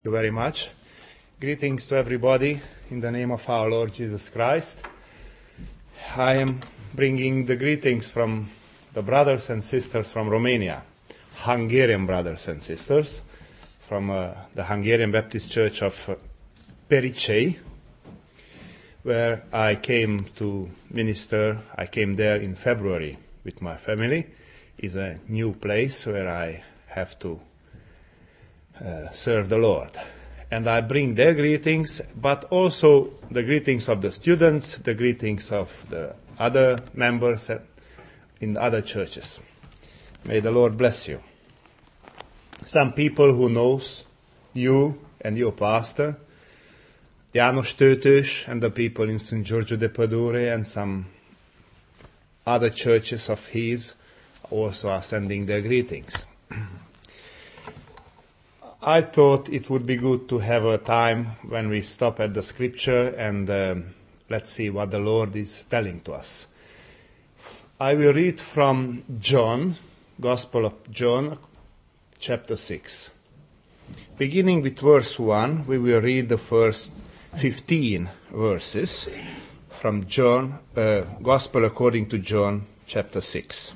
Thank you very much. Greetings to everybody in the name of our Lord Jesus Christ. I am bringing the greetings from the brothers and sisters from Romania, Hungarian brothers and sisters from the Hungarian Baptist Church of Pericei, where I came to minister. I came there in February with my family. It's a new place where I have to serve the Lord. And I bring their greetings, but also the greetings of the students, the greetings of the other members in other churches. May the Lord bless you. Some people who knows you and your pastor, János Tőtős, and the people in St. Giorgio de Padure and some other churches of his also are sending their greetings. I thought it would be good to have a time when we stop at the scripture and let's see what the Lord is telling to us. I will read from John, Gospel of John, chapter 6. Beginning with verse 1, we will read the first 15 verses from John, Gospel according to John, chapter 6.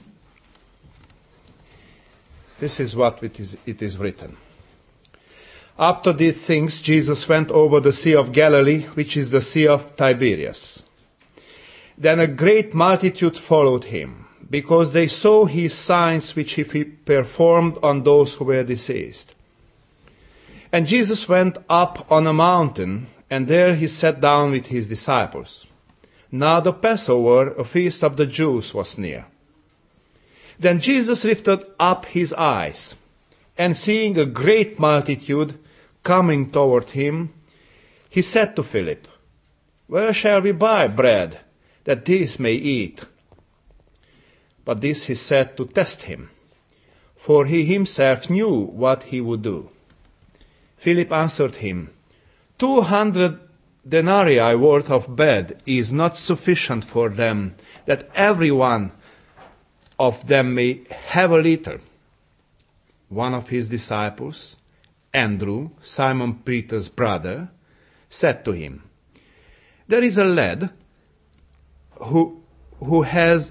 This is what it is written. After these things, Jesus went over the Sea of Galilee, which is the Sea of Tiberias. Then a great multitude followed him, because they saw his signs which he performed on those who were diseased. And Jesus went up on a mountain, and there he sat down with his disciples. Now the Passover, a feast of the Jews, was near. Then Jesus lifted up his eyes, and seeing a great multitude coming toward him, he said to Philip, "Where shall we buy bread, that these may eat?" But this he said to test him, for he himself knew what he would do. Philip answered him, 200 denarii worth of bread is not sufficient for them, that every one of them may have a little. One of his disciples, Andrew, Simon Peter's brother, said to him, "There is a lad who has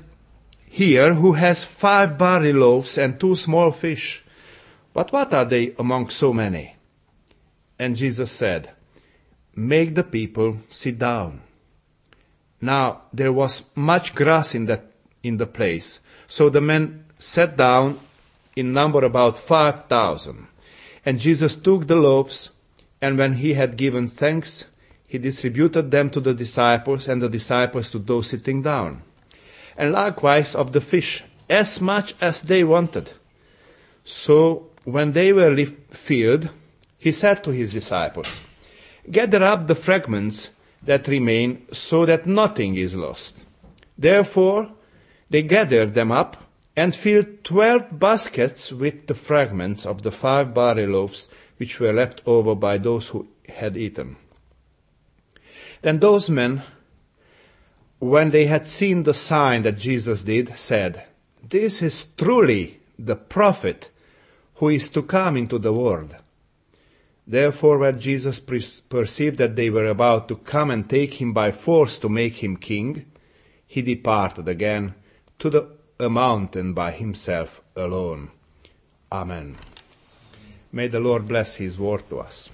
5 barley loaves and 2 small fish. But what are they among so many?" And Jesus said, "Make the people sit down." Now there was much grass in the place, so the men sat down, in number about 5,000. And Jesus took the loaves, and when he had given thanks, he distributed them to the disciples, and the disciples to those sitting down. And likewise of the fish, as much as they wanted. So when they were filled, he said to his disciples, "Gather up the fragments that remain, so that nothing is lost." Therefore they gathered them up, and filled 12 baskets with the fragments of the 5 barley loaves which were left over by those who had eaten. Then those men, when they had seen the sign that Jesus did, said, "This is truly the prophet who is to come into the world." Therefore when Jesus perceived that they were about to come and take him by force to make him king, he departed again to a mountain by himself alone. Amen. May the Lord bless his word to us.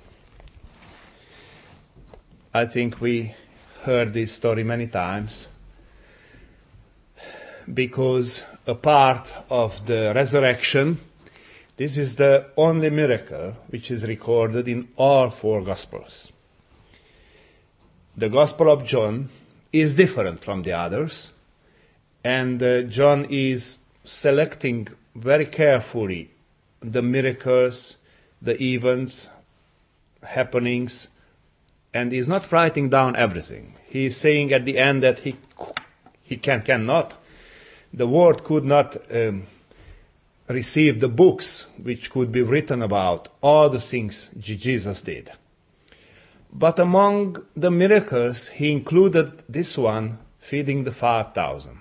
I think we heard this story many times, because a part of the resurrection, this is the only miracle which is recorded in all 4 Gospels. The Gospel of John is different from the others, and John is selecting very carefully the miracles, the events, happenings, and is not writing down everything. He is saying at the end that he cannot. The world could not receive the books which could be written about all the things Jesus did. But among the miracles, he included this one, feeding the 5,000.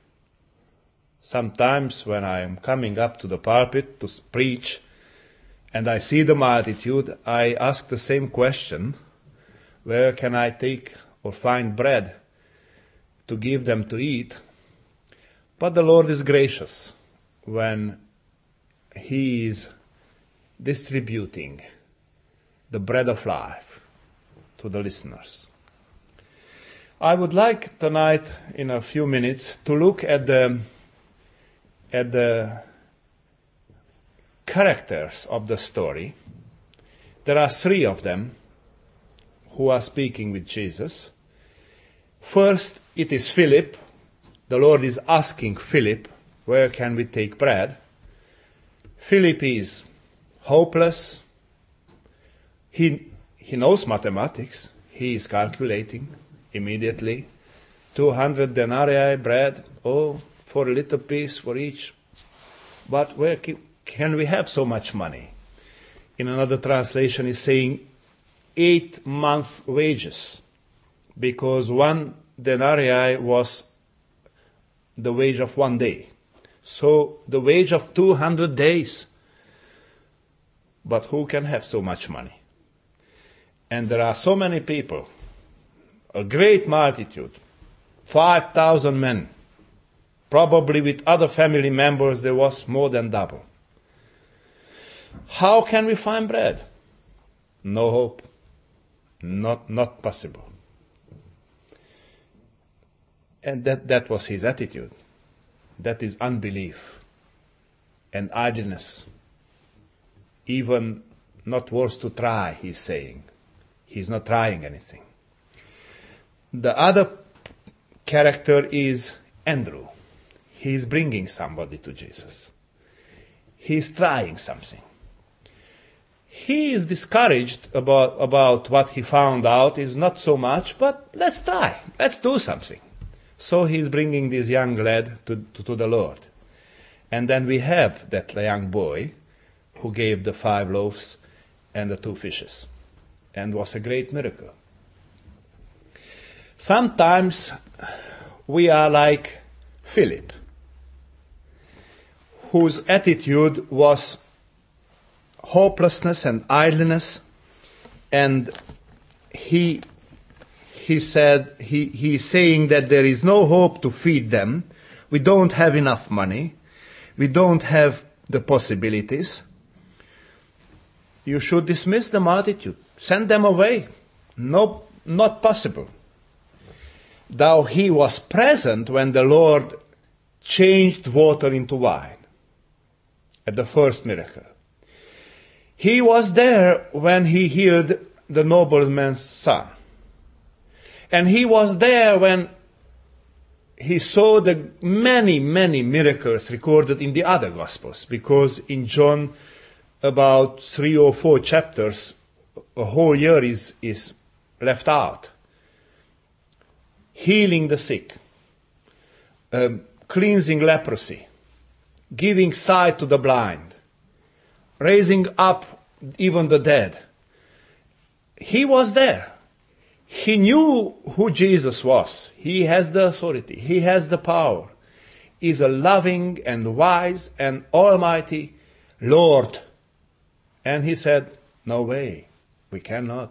Sometimes when I am coming up to the pulpit to preach, and I see the multitude, I ask the same question: where can I take or find bread to give them to eat? But the Lord is gracious when He is distributing the bread of life to the listeners. I would like tonight, in a few minutes, to look at the characters of the story. There are three of them who are speaking with Jesus. First, it is Philip. The Lord is asking Philip, where can we take bread? Philip is hopeless. He knows mathematics. He is calculating immediately. 200 denarii bread, for a little piece for each. But where can we have so much money? In another translation is saying 8 months' wages, because 1 denarii was the wage of 1 day. So the wage of 200 days. But who can have so much money? And there are so many people, a great multitude, 5,000 men. Probably with other family members there was more than double. How can we find bread? No hope. Not possible. And that was his attitude. That is unbelief and idleness. Even not worth to try, he's saying. He's not trying anything. The other character is Andrew. He's bringing somebody to Jesus. He's trying something. He is discouraged about what he found out is not so much, but let's try. Let's do something. So he's bringing this young lad to the Lord. And then we have that young boy who gave the 5 loaves and the 2 fishes. And was a great miracle. Sometimes we are like Philip, whose attitude was hopelessness and idleness, and he's saying that there is no hope to feed them. We don't have enough money. We don't have the possibilities. You should dismiss the multitude. Send them away. No, not possible. Though he was present when the Lord changed water into wine at the first miracle. He was there when he healed the nobleman's son. And he was there when he saw the many, many miracles recorded in the other Gospels, because in John, about 3 or 4 chapters, a whole year is left out. Healing the sick, cleansing leprosy, giving sight to the blind, raising up even the dead. He was there. He knew who Jesus was. He has the authority. He has the power. He is a loving and wise and almighty Lord. And he said, no way, we cannot.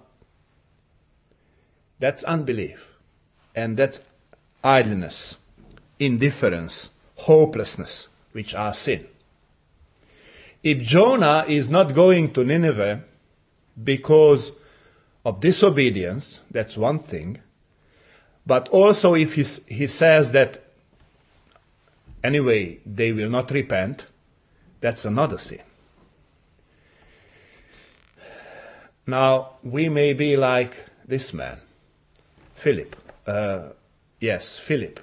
That's unbelief. And that's idleness, indifference, hopelessness, which are sin. If Jonah is not going to Nineveh because of disobedience, that's one thing. But also if he says that anyway they will not repent, that's another sin. Now, we may be like this man, Philip. Philip.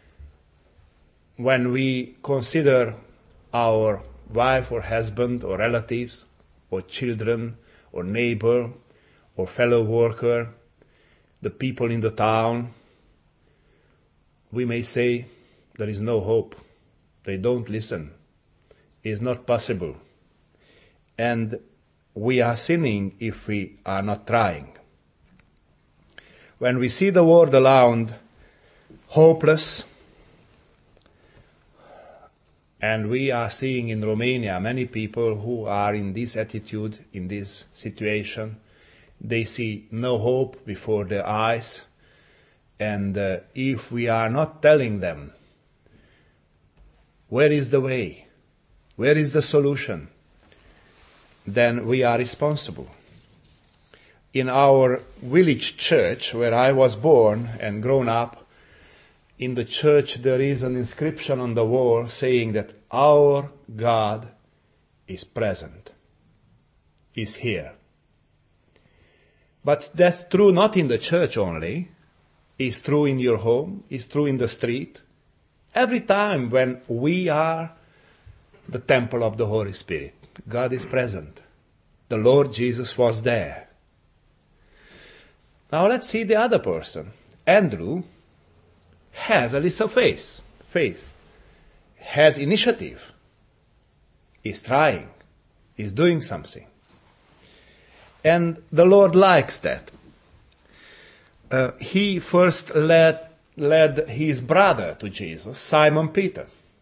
When we consider our wife or husband or relatives or children or neighbor or fellow worker, the people in the town, we may say there is no hope. They don't listen. It's not possible. And we are sinning if we are not trying. When we see the world around hopeless, And we are seeing in Romania many people who are in this attitude, in this situation. They see no hope before their eyes. And if we are not telling them, where is the way? Where is the solution? Then we are responsible. In our village church, where I was born and grown up, in the church there is an inscription on the wall saying that our God is present, is here. But that's true not in the church only. It's true in your home, it's true in the street. Every time when we are the temple of the Holy Spirit, God is present. The Lord Jesus was there. Now let's see the other person. Andrew has a little faith, has initiative, is trying, is doing something. And the Lord likes that. He first led his brother to Jesus, Simon Peter.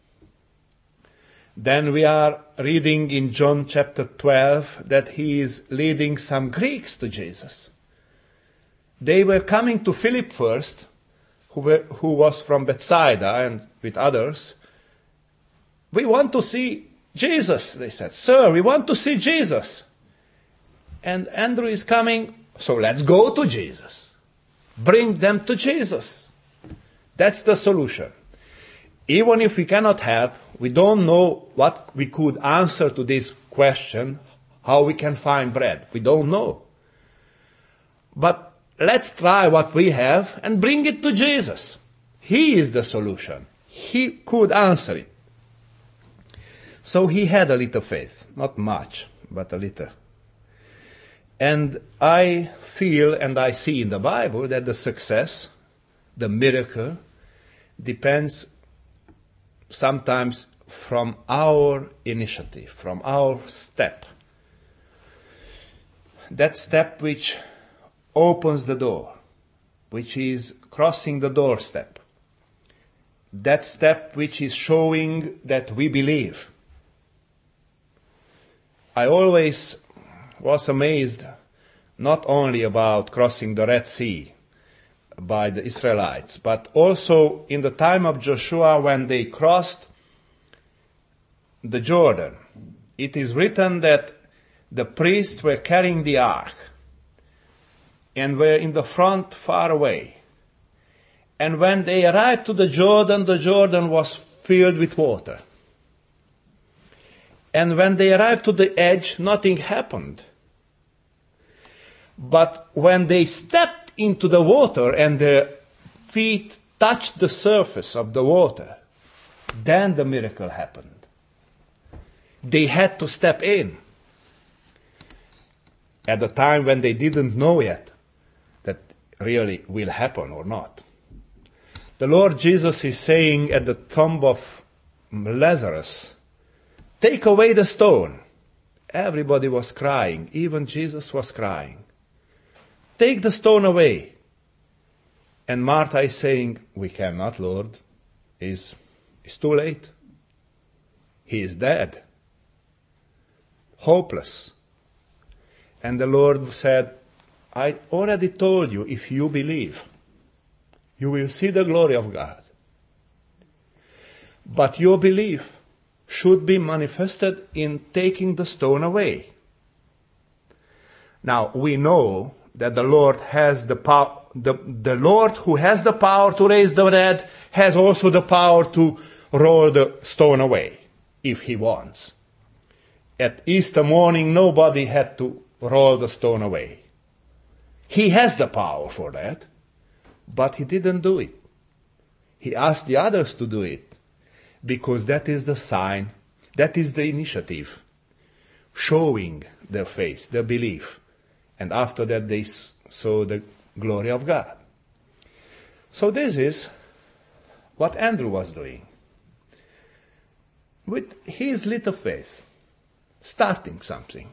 Then we are reading in John chapter 12 that he is leading some Greeks to Jesus. They were coming to Philip first, who was from Bethsaida, and with others. We want to see Jesus, they said. Sir, we want to see Jesus. And Andrew is coming, so let's go to Jesus. Bring them to Jesus. That's the solution. Even if we cannot help, we don't know what we could answer to this question, how we can find bread. We don't know. But let's try what we have and bring it to Jesus. He is the solution. He could answer it. So he had a little faith. Not much, but a little. And I feel and I see in the Bible that the success, the miracle, depends sometimes from our initiative, from our step. That step which opens the door, which is crossing the doorstep. That step which is showing that we believe. I always was amazed not only about crossing the Red Sea by the Israelites, but also in the time of Joshua when they crossed the Jordan. It is written that the priests were carrying the ark and were in the front far away. And when they arrived to the Jordan was filled with water. And when they arrived to the edge, nothing happened. But when they stepped into the water and their feet touched the surface of the water, then the miracle happened. They had to step in. At the time when they didn't know yet that really will happen or not. The Lord Jesus is saying at the tomb of Lazarus, take away the stone. Everybody was crying. Even Jesus was crying. Take the stone away. And Martha is saying, we cannot, Lord. It's too late. He is dead. Hopeless. And the Lord said, I already told you, if you believe, you will see the glory of God. But your belief should be manifested in taking the stone away. Now, we know that the Lord has the power, the Lord who has the power to raise the dead has also the power to roll the stone away, if he wants. At Easter morning, nobody had to roll the stone away. He has the power for that, but he didn't do it. He asked the others to do it, because that is the sign, that is the initiative, showing their faith, their belief. And after that they saw the glory of God. So this is what Andrew was doing. With his little faith, starting something.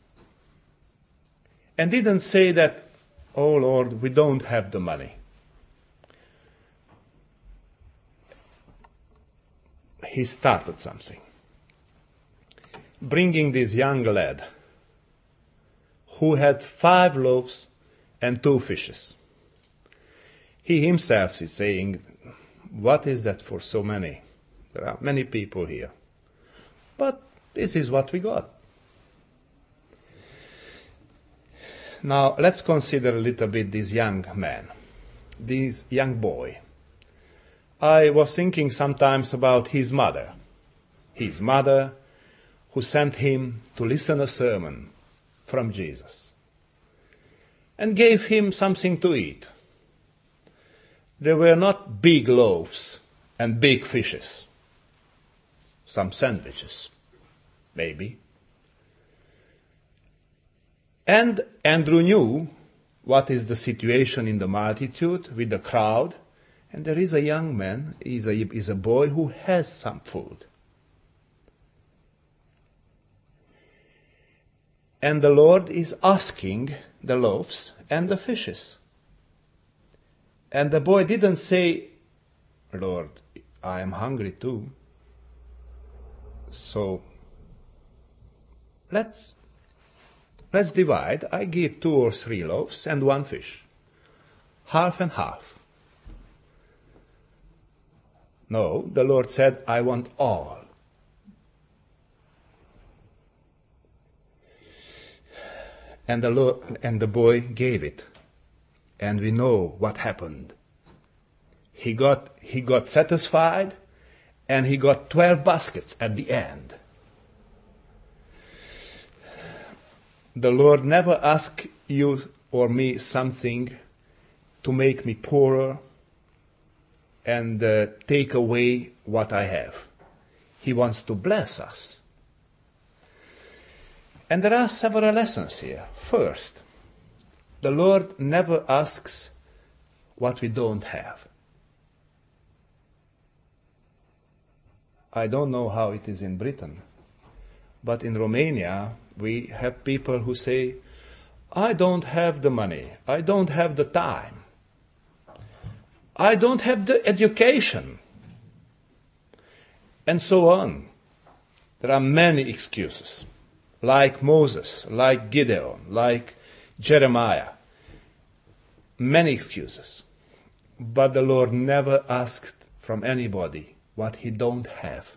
And didn't say that, oh Lord, we don't have the money. he started something. Bringing this young lad who had 5 loaves and 2 fishes. He himself is saying, what is that for so many? There are many people here. But this is what we got. Now let's consider a little bit this young man, this young boy. I was thinking sometimes about his mother who sent him to listen a sermon from Jesus and gave him something to eat. There were not big loaves and big fishes. Some sandwiches, maybe. And Andrew knew what is the situation in the multitude with the crowd. And there is a young man, is a boy who has some food. And the Lord is asking the loaves and the fishes. And the boy didn't say, Lord, I am hungry too. So let's divide. I give 2 or 3 loaves and 1 fish. Half and half. No, the Lord said, I want all. And the boy gave it. And we know what happened. He got satisfied, and he got 12 baskets at the end. The Lord never asks you or me something to make me poorer and take away what I have. He wants to bless us. And there are several lessons here. First, the Lord never asks what we don't have. I don't know how it is in Britain, but in Romania we have people who say, I don't have the money, I don't have the time, I don't have the education, and so on. There are many excuses, like Moses, like Gideon, like Jeremiah. Many excuses. But the Lord never asked from anybody what he don't have.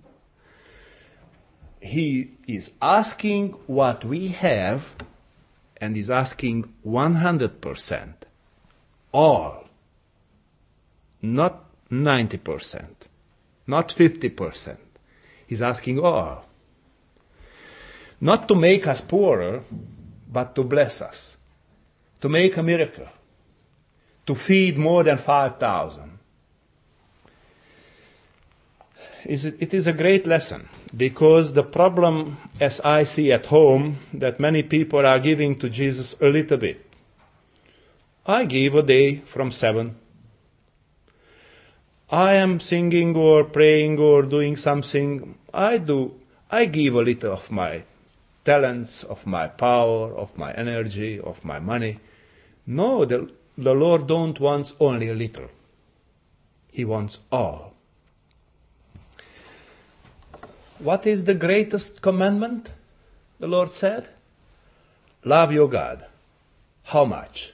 He is asking what we have, and is asking 100%. All. Not 90%. Not 50%. He's asking all. Not to make us poorer, but to bless us. To make a miracle. To feed more than 5,000. It is a great lesson, because the problem, as I see at home, that many people are giving to Jesus a little bit. I give a day from 7. I am singing or praying or doing something. I give a little of my talents, of my power, of my energy, of my money. No, the Lord don't want only a little. He wants all. What is the greatest commandment? The Lord said. Love your God. How much?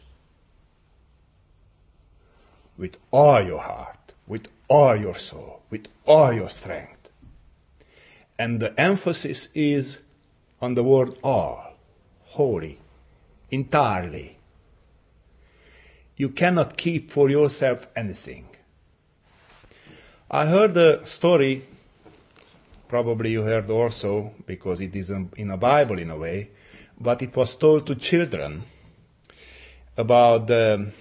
With all your heart, with all your soul, with all your strength. And the emphasis is on the word all, wholly, entirely. You cannot keep for yourself anything. I heard a story, probably you heard also, because it is in a Bible in a way, but it was told to children about the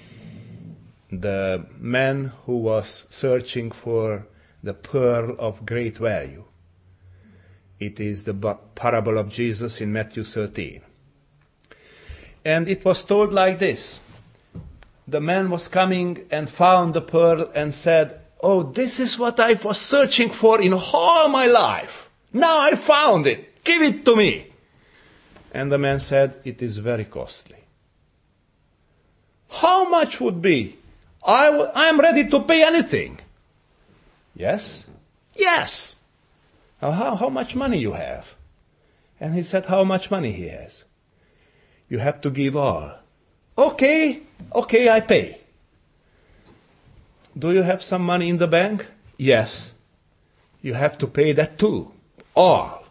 man who was searching for the pearl of great value. It is the parable of Jesus in Matthew 13. And it was told like this. The man was coming and found the pearl and said, oh, this is what I was searching for in all my life. Now I found it. Give it to me. And the man said, it is very costly. How much would be? I am ready to pay anything. Yes? Yes. Now, how much money you have? And he said, how much money he has? You have to give all. Okay, I pay. Do you have some money in the bank? Yes. You have to pay that too. All.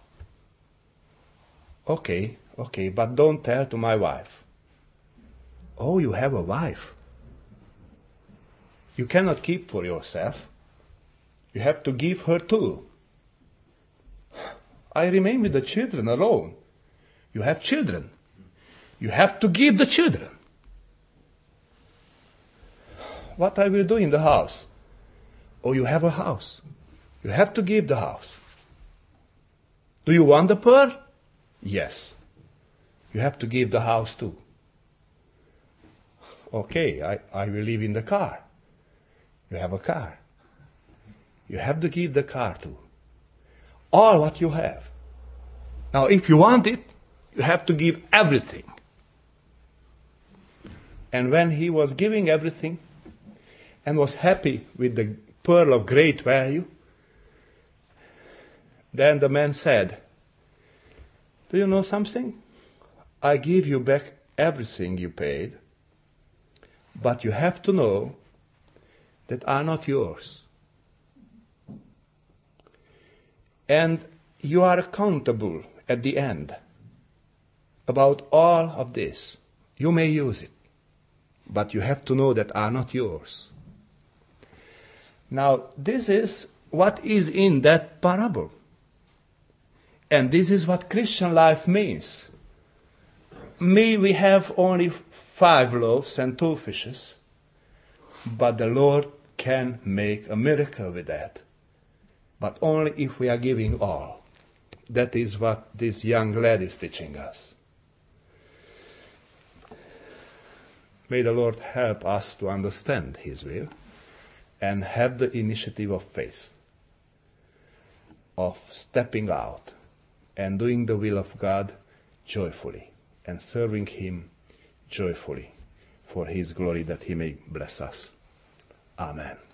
Okay, but don't tell to my wife. Oh, you have a wife. You cannot keep for yourself. You have to give her too. I remain with the children alone. You have children. You have to give the children. What I will do in the house? Oh, you have a house. You have to give the house. Do you want the pearl? Yes. You have to give the house too. Okay, I will live in the car. You have a car. You have to give the car too. All what you have. Now, if you want it, you have to give everything. And when he was giving everything and was happy with the pearl of great value, then the man said, do you know something? I give you back everything you paid, but you have to know that are not yours. And you are accountable at the end about all of this. You may use it, but you have to know that are not yours. Now, this is what is in that parable. And this is what Christian life means. We have only 5 loaves and 2 fishes, but the Lord can make a miracle with that. But only if we are giving all. That is what this young lad is teaching us. May the Lord help us to understand His will and have the initiative of faith, of stepping out and doing the will of God joyfully and serving Him joyfully for His glory, that He may bless us. Amen.